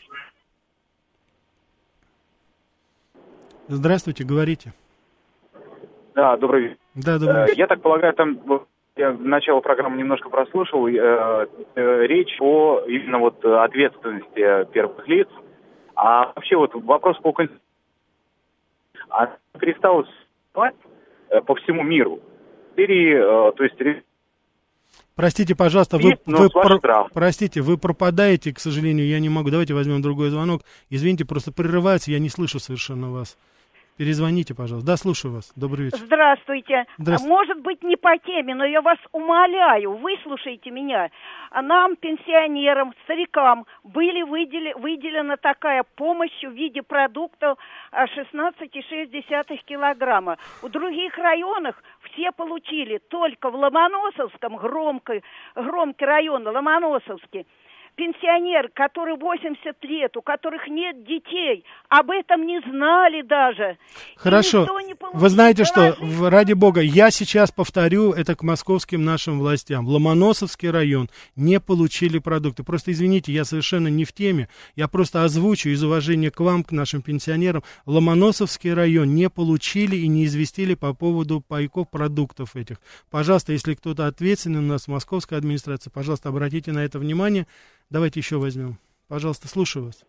Здравствуйте, говорите. Да, добрый вечер. Да, добрый вечер. Я так полагаю, там... Я начало программы немножко прослушал. Э, э, речь о именно вот ответственности первых лиц. А вообще вот вопрос по Конституции. Она перестала существовать э, по всему миру. Теперь, э, то есть... Простите, пожалуйста, вы, вы про, простите, вы пропадаете, к сожалению, я не могу. Давайте возьмем другой звонок. Извините, просто прерывается, я не слышу совершенно вас. Перезвоните, пожалуйста. Да, слушаю вас. Добрый вечер. Здравствуйте. Здравствуйте. Может быть, не по теме, но я вас умоляю, выслушайте меня. Нам, пенсионерам, старикам, были выделе, выделена такая помощь в виде продуктов шестнадцать целых шесть десятых килограмма. В других районах все получили, только в Ломоносовском, громкий, громкий район, Ломоносовский, пенсионеры, которые восемьдесят лет, у которых нет детей, об этом не знали даже. Хорошо. Вы знаете что, ради бога, я сейчас повторю это к московским нашим властям. В Ломоносовский район не получили продукты. Просто извините, я совершенно не в теме. Я просто озвучу из уважения к вам, к нашим пенсионерам. Ломоносовский район не получили и не известили по поводу пайков продуктов этих. Пожалуйста, если кто-то ответственный у нас в московской администрации, пожалуйста, обратите на это внимание. Давайте еще возьмем. Пожалуйста, слушаю вас.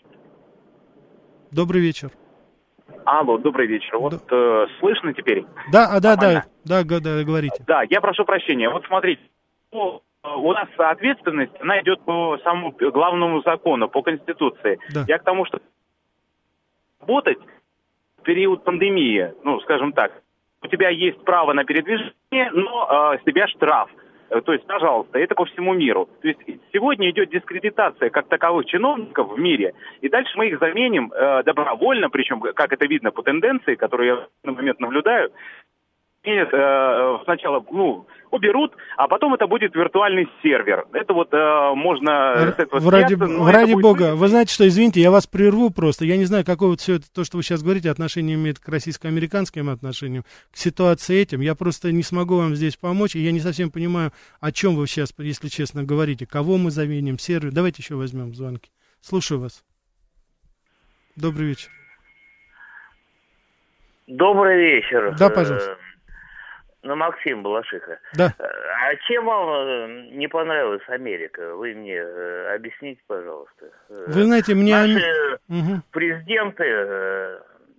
Добрый вечер. Алло, добрый вечер. Вот да. э, слышно теперь? Да, а, да, да, да, да, да, говорите. Да, я прошу прощения. Вот смотрите, у нас ответственность, она идет по самому главному закону, по Конституции. Да. Я к тому, что работать в период пандемии, ну, скажем так, у тебя есть право на передвижение, но э, с тебя штраф. То есть, пожалуйста, это по всему миру. То есть сегодня идет дискредитация как таковых чиновников в мире, и дальше мы их заменим э, добровольно, причем, как это видно по тенденции, которую я в данный момент наблюдаю, и, э, сначала, ну, уберут, а потом это будет виртуальный сервер. Это вот э, можно... В, ради, в ради бога, вы знаете что, извините, я вас прерву просто. Я не знаю, какое вот все это, то, что вы сейчас говорите, отношение имеет к российско-американским отношениям, к ситуации этим. Я просто не смогу вам здесь помочь, и я не совсем понимаю, о чем вы сейчас, если честно, говорите. Кого мы заменим, сервер. Давайте еще возьмем звонки. Слушаю вас. Добрый вечер. Добрый вечер. Да, пожалуйста. Ну, Максим Балашиха. Да. А чем вам не понравилась Америка? Вы мне э, объясните, пожалуйста. Вы знаете, мне... Наши угу. президенты... Э...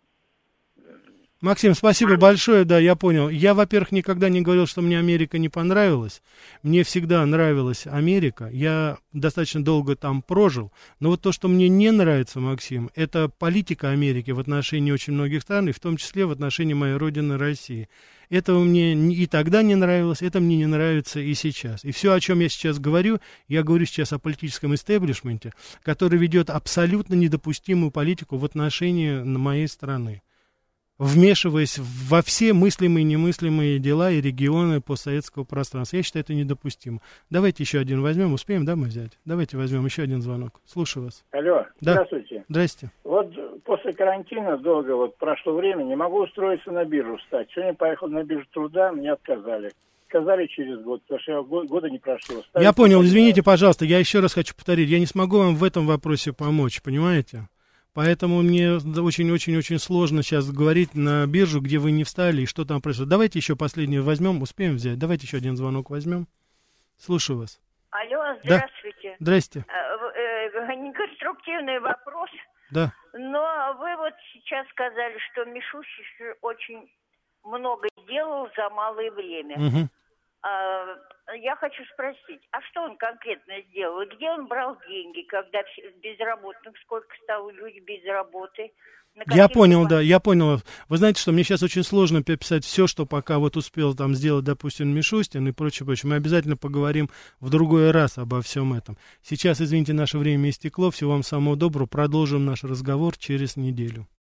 Максим, спасибо большое, да, я понял. Я, во-первых, никогда не говорил, что мне Америка не понравилась. Мне всегда нравилась Америка. Я достаточно долго там прожил. Но вот то, что мне не нравится, Максим, это политика Америки в отношении очень многих стран, и в том числе в отношении моей родины России. Это мне и тогда не нравилось, это мне не нравится и сейчас. И все, о чем я сейчас говорю, я говорю сейчас о политическом истеблишменте, который ведет абсолютно недопустимую политику в отношении моей страны, вмешиваясь во все мыслимые и немыслимые дела и регионы постсоветского пространства. Я считаю, это недопустимо. Давайте еще один возьмем, успеем, да, мы взять? Давайте возьмем еще один звонок. Слушаю вас. Алло, да. Здравствуйте. Здрасте. Вот после карантина долго вот прошло время, не могу устроиться на биржу встать. Сегодня поехал на биржу труда, мне отказали. Отказали через год, потому что год, года не прошло. Ставить я понял, извините, пожалуйста, я еще раз хочу повторить, я не смогу вам в этом вопросе помочь, понимаете? Поэтому мне очень-очень-очень сложно сейчас говорить на биржу, где вы не встали и что там происходит. Давайте еще последнее возьмем, успеем взять. Давайте еще один звонок возьмем. Слушаю вас. Алло, здравствуйте. Да. Здрасте. Конструктивный вопрос. Да. Но вы вот сейчас сказали, что Мишустин очень много сделал за малое время. Угу. А, я хочу спросить, а что он конкретно сделал? Где он брал деньги, когда безработных, сколько стало людей без работы? Я понял, да, я понял. Вы знаете, что мне сейчас очень сложно переписать все, что пока вот успел там сделать, допустим, Мишустин и прочее, прочее. Мы обязательно поговорим в другой раз обо всем этом. Сейчас, извините, наше время истекло. Всего вам самого доброго. Продолжим наш разговор через неделю.